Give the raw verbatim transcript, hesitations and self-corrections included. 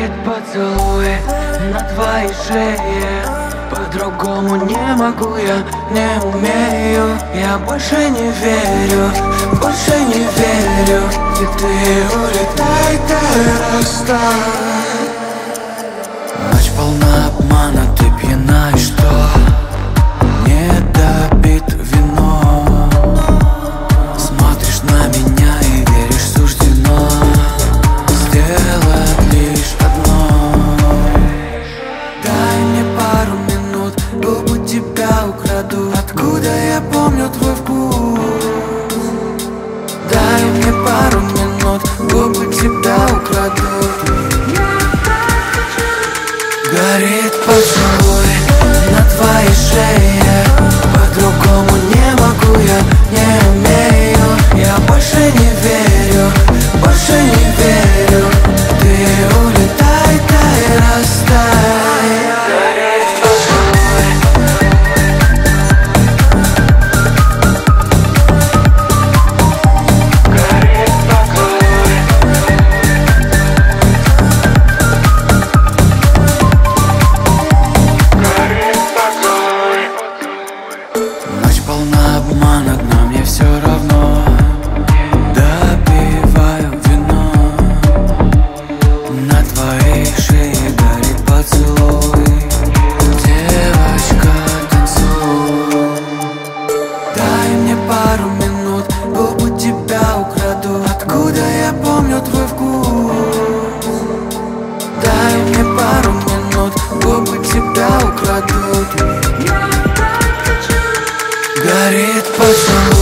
Горит поцелуй на твоей шее. По-другому не могу, я не умею. Я больше не верю, больше не верю. И ты улетай, ты растай. Ночь полна обмана, ты пьяна, и что? Не допит вино. Смотришь на меня и веришь, суждено сделать лишь одно. Дай мне пару минут, губы тебя украду. Откуда я помню твой вкус? Дай мне пару минут, губы тебя украду. Горит поцелуй на твоей шее. По-другому не могу, я не умею. Я больше не верю, больше не верю. Ты улетай, дай растай. Горит поцелуй. Горит поцелуй. Ночь полна обмана, но мне все равно. Допиваю вино. На твоей шее горит поцелуй. Девочка, танцуй. Дай мне пару минут, губы тебя украду. Откуда я помню твой вкус? Дай мне пару минут, губы тебя украдут. Горит поцелуй.